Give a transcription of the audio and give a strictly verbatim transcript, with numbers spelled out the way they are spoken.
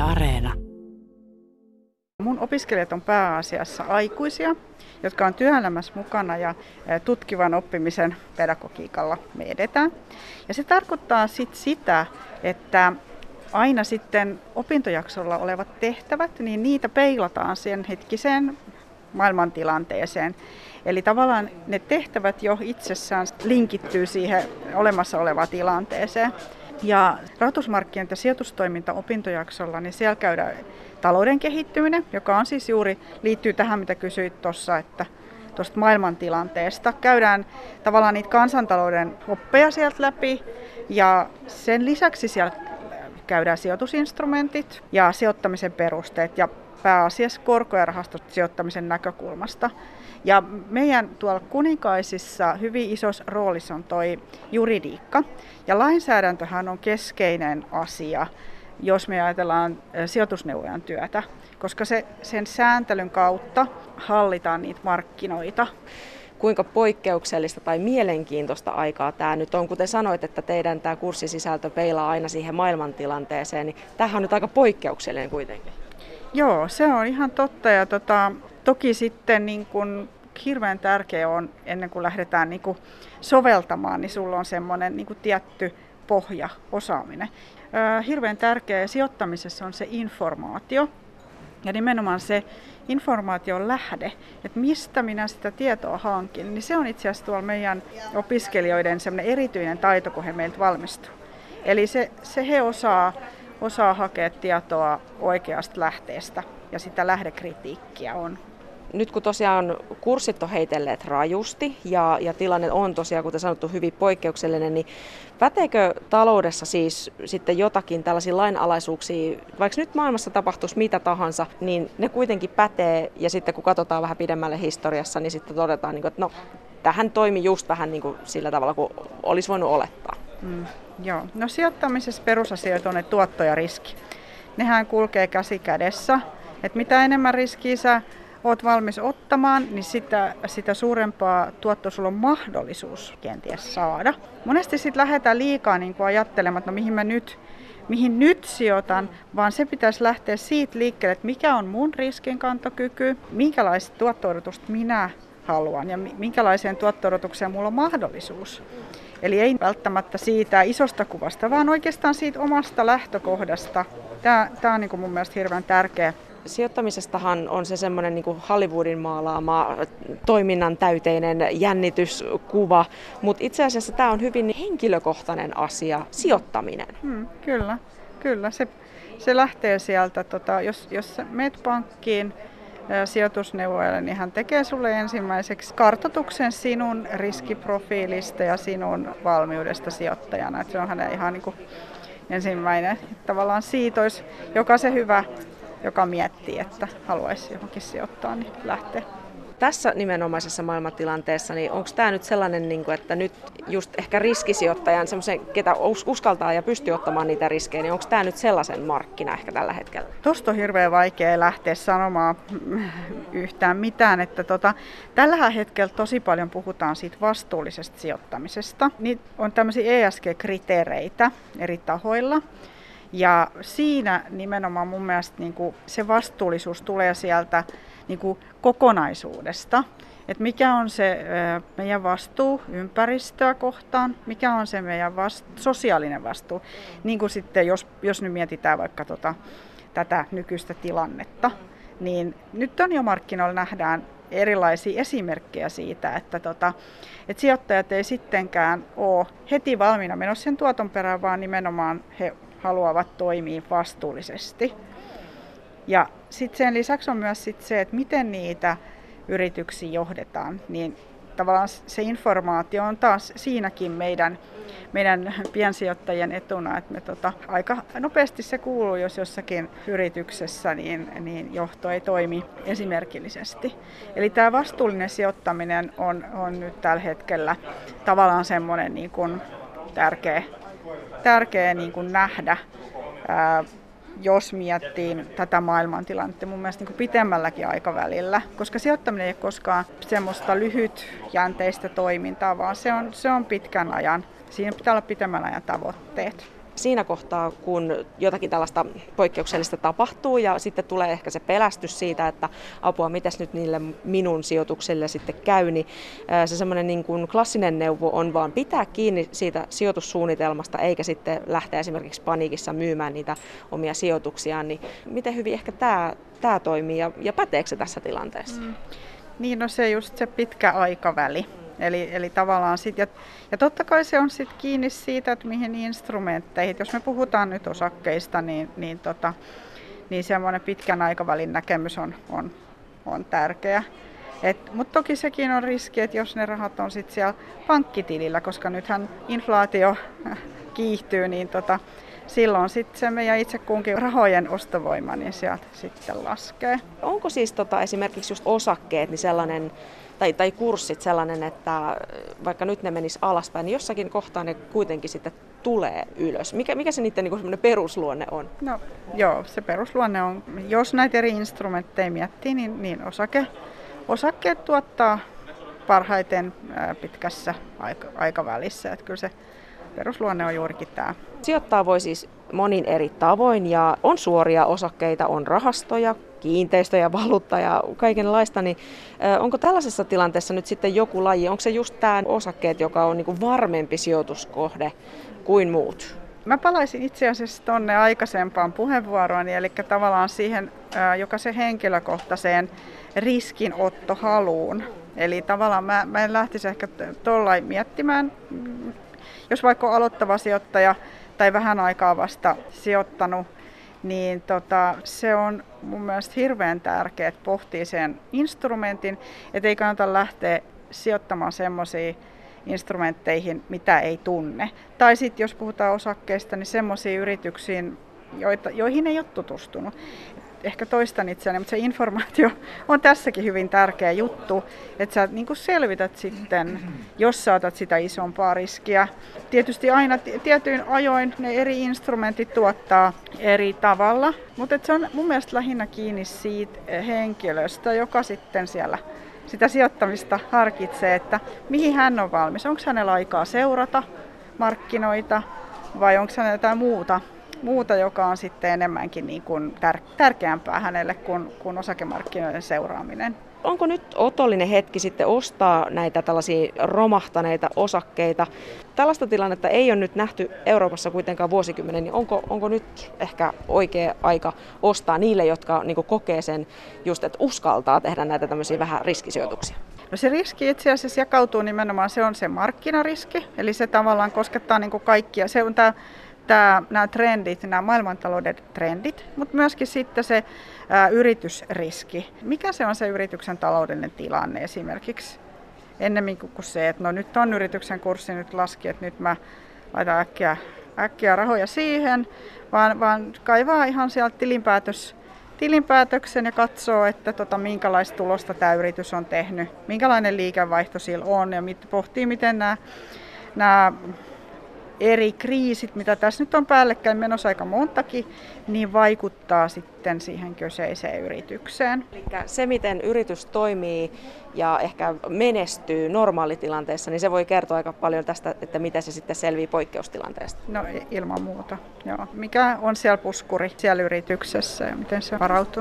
Areena. Mun opiskelijat on pääasiassa aikuisia, jotka on työelämässä mukana ja tutkivan oppimisen pedagogiikalla me edetään. Ja se tarkoittaa sit sitä, että aina sitten opintojaksolla olevat tehtävät, niin niitä peilataan siihen hetkiseen maailmantilanteeseen. Eli tavallaan ne tehtävät jo itsessään linkittyy siihen olemassa olevaan tilanteeseen. Ja rahoitusmarkkinat ja sijoitustoiminta opintojaksolla, niin siellä käydään talouden kehittyminen, joka on siis juuri, liittyy tähän mitä kysyit tuossa, että tuosta maailmantilanteesta. Käydään tavallaan niitä kansantalouden oppeja sieltä läpi ja sen lisäksi siellä käydään sijoitusinstrumentit ja sijoittamisen perusteet ja pääasiassa korko- ja rahastosijoittamisen näkökulmasta. Ja meidän tuolla Kuninkaisissa hyvin isossa roolissa on toi juridiikka. Ja lainsäädäntöhän on keskeinen asia, jos me ajatellaan sijoitusneuvojan työtä, koska se, sen sääntelyn kautta hallitaan niitä markkinoita. Kuinka poikkeuksellista tai mielenkiintoista aikaa tämä nyt on? Kuten sanoit, että teidän tämä kurssisisältö peilaa aina siihen maailmantilanteeseen, niin tämähän on nyt aika poikkeuksellinen kuitenkin. Joo, se on ihan totta. Ja tota, toki sitten niin kun hirveän tärkeää on, ennen kuin lähdetään niin kun soveltamaan, niin sulla on semmoinen niin kun tietty pohja, osaaminen. Öö, hirveän tärkeää sijoittamisessa on se informaatio ja nimenomaan se informaation lähde, että mistä minä sitä tietoa hankin, niin se on itse asiassa tuolla meidän opiskelijoiden semmoinen erityinen taito, kun he meiltä valmistuu. Eli se, se he osaa, osaa hakea tietoa oikeasta lähteestä ja sitä lähdekritiikkiä on. Nyt kun tosiaan kurssit on heitelleet rajusti ja, ja tilanne on tosiaan, kuten sanottu, hyvin poikkeuksellinen, niin päteekö taloudessa siis sitten jotakin tällaisia lainalaisuuksia, vaikka nyt maailmassa tapahtuisi mitä tahansa, niin ne kuitenkin pätee ja sitten kun katsotaan vähän pidemmälle historiassa, niin sitten todetaan, että no, tähän toimi just vähän niin kuin sillä tavalla, kuin olisi voinut olettaa. Mm, joo. No sijoittamisessa perusasioita on ne tuotto ja riski. Nehän kulkee käsi kädessä, että mitä enemmän riskiä sä oot valmis ottamaan, niin sitä, sitä suurempaa tuottoa sulla on mahdollisuus kenties saada. Monesti sitten lähdetään liikaa niin kuin ajattelemaan, että no mihin mä nyt, mihin nyt sijoitan, vaan se pitäisi lähteä siitä liikkeelle, että mikä on mun riskinkantokyky, minkälaista tuotto-odotusta minä haluan ja minkälaiseen tuotto-odotukseen mulla on mahdollisuus. Eli ei välttämättä siitä isosta kuvasta, vaan oikeastaan siitä omasta lähtökohdasta. Tämä, tämä on niin kuin mun mielestä hirveän tärkeä. Sijoittamisestahan on se semmoinen niin kuin Hollywoodin maalaama toiminnan täyteinen jännityskuva, mutta itse asiassa tämä on hyvin henkilökohtainen asia, sijoittaminen. Hmm, kyllä, kyllä. Se, se lähtee sieltä, tota, jos, jos meet pankkiin sijoitusneuvojalle, niin hän tekee sulle ensimmäiseksi kartoituksen sinun riskiprofiilista ja sinun valmiudesta sijoittajana. Et se on hänen ihan niin kuin ensimmäinen. Tavallaan siitä olisi jokaisen hyvä, joka miettii, että haluaisi johonkin sijoittaa, niin lähtee. Tässä nimenomaisessa maailmantilanteessa, niin onko tämä nyt sellainen, että nyt just ehkä riskisijoittajan, semmoisen, ketä uskaltaa ja pystyy ottamaan niitä riskejä, niin onko tämä nyt sellaisen markkina ehkä tällä hetkellä? Tuosta on hirveän vaikea lähteä sanomaan yhtään mitään. Että tota, tällä hetkellä tosi paljon puhutaan siitä vastuullisesta sijoittamisesta. Niin on tämmöisiä E S G-kriteereitä eri tahoilla. Ja siinä nimenomaan mun mielestä niin kuin se vastuullisuus tulee sieltä niin kuin kokonaisuudesta. Että mikä on se meidän vastuu ympäristöä kohtaan, mikä on se meidän vast, sosiaalinen vastuu. Niin kuin sitten, jos, jos nyt mietitään vaikka tota, tätä nykyistä tilannetta, niin nyt on jo markkinoilla nähdään erilaisia esimerkkejä siitä, että, tota, että sijoittajat ei sittenkään ole heti valmiina menossa sen tuoton perään, vaan nimenomaan he haluavat toimia vastuullisesti. Ja sitten sen lisäksi on myös sit se, että miten niitä yrityksiä johdetaan, niin tavallaan se informaatio on taas siinäkin meidän, meidän piensijoittajien etuna, että me tota, aika nopeasti se kuuluu, jos jossakin yrityksessä niin, niin johto ei toimi esimerkillisesti. Eli tämä vastuullinen sijoittaminen on, on nyt tällä hetkellä tavallaan semmoinen niin kuin tärkeä, tärkeä niin kuin nähdä. Ää, jos miettii tätä maailmantilannetta mun mielestä niin kuin pitemmälläkin aikavälillä, koska sijoittaminen ei ole koskaan semmoista lyhytjänteistä toimintaa, vaan se on, se on pitkän ajan. Siinä pitää olla pitemmän ajan tavoitteet. siinä kohtaa, kun jotakin tällaista poikkeuksellista tapahtuu ja sitten tulee ehkä se pelästys siitä, että apua, mitäs nyt niille minun sijoituksille sitten käy, niin se semmoinen niin kuin klassinen neuvo on vaan pitää kiinni siitä sijoitussuunnitelmasta eikä sitten lähteä esimerkiksi paniikissa myymään niitä omia sijoituksiaan. Niin miten hyvin ehkä tämä, tämä toimii ja, ja päteekö se tässä tilanteessa? Mm. Niin, no se just se pitkä aikaväli. Eli, eli tavallaan sit, ja, ja totta kai se on sit kiinni siitä, että mihin instrumentteihin. Jos me puhutaan nyt osakkeista, niin, niin, tota, niin semmoinen pitkän aikavälin näkemys on, on, on tärkeä. Mutta toki sekin on riski, että jos ne rahat on sit siellä pankkitilillä, koska nythän inflaatio kiihtyy, niin tota, silloin sitten se meidän itse kunkin rahojen ostovoima niin sieltä sitten laskee. Onko siis tota, esimerkiksi just osakkeet niin sellainen, tai, tai kurssit sellainen, että vaikka nyt ne menis alaspäin, niin jossakin kohtaa ne kuitenkin sitten tulee ylös? Mikä, mikä se niiden niin kuin perusluonne on? No joo, se perusluonne on, jos näitä eri instrumentteja miettii, niin, niin osake, osakkeet tuottaa parhaiten ää, pitkässä aika, aikavälissä. Että kyllä se perusluonne on juurikin tämä. Sijoittaa voi siis monin eri tavoin ja on suoria osakkeita, on rahastoja, kiinteistöjä, valuutta ja kaikenlaista. Niin onko tällaisessa tilanteessa nyt sitten joku laji, onko se just tämä osakkeet, joka on niin kuin varmempi sijoituskohde kuin muut? Mä palaisin itse asiassa tuonne aikaisempaan puheenvuoroon, eli tavallaan siihen jokaisen henkilökohtaiseen riskinottohaluun. Eli tavallaan mä, mä en lähtisi ehkä tuollain miettimään, jos vaikka on aloittava sijoittaja tai vähän aikaa vasta sijoittanut, niin tota, se on mun mielestä hirveän tärkeää, että pohtii sen instrumentin, että ei kannata lähteä sijoittamaan semmoisiin instrumentteihin, mitä ei tunne. Tai sitten jos puhutaan osakkeista, niin semmoisiin yrityksiin, joita, joihin ei ole tutustunut. Ehkä toistan itseäni, mutta se informaatio on tässäkin hyvin tärkeä juttu, että sä niin kuin selvität sitten, jos sä otat sitä isompaa riskiä. Tietysti aina tietyin ajoin ne eri instrumentit tuottaa eri tavalla, mutta se on mun mielestä lähinnä kiinni siitä henkilöstä, joka sitten siellä sitä sijoittamista harkitsee, että mihin hän on valmis. Onko hänellä aikaa seurata markkinoita vai onko hänellä jotain muuta? Muuta, joka on sitten enemmänkin niin kuin tär- tärkeämpää hänelle kuin, kuin osakemarkkinoiden seuraaminen. Onko nyt otollinen hetki sitten ostaa näitä tällaisia romahtaneita osakkeita? Tällaista tilannetta ei ole nyt nähty Euroopassa kuitenkaan vuosikymmenen, niin onko, onko nyt ehkä oikea aika ostaa niille, jotka niin kuin kokee sen just, että uskaltaa tehdä näitä tämmöisiä vähän riskisijoituksia? No se riski itse asiassa jakautuu nimenomaan, se on se markkinariski, eli se tavallaan koskettaa niin kuin kaikkia. Se on tämä Tämä, nämä trendit, nämä maailmantalouden trendit, mutta myöskin sitten se ää, yritysriski. Mikä se on se yrityksen taloudellinen tilanne esimerkiksi? Ennemmin kuin se, että no nyt on yrityksen kurssi nyt laski, että nyt mä laitan äkkiä, äkkiä rahoja siihen, vaan, vaan kaivaa ihan sieltä tilinpäätös, tilinpäätöksen ja katsoo, että tota, minkälaista tulosta tämä yritys on tehnyt, minkälainen liikevaihto sillä on ja mit, pohtii, miten nämä, nämä eri kriisit, mitä tässä nyt on päällekkäin menossa aika montakin, niin vaikuttaa sitten siihen kyseiseen yritykseen. Eli se, miten yritys toimii ja ehkä menestyy normaalitilanteessa, niin se voi kertoa aika paljon tästä, että miten se sitten selvii poikkeustilanteesta. No ilman muuta, joo. Mikä on siellä puskuri siellä yrityksessä ja miten se on varautunut?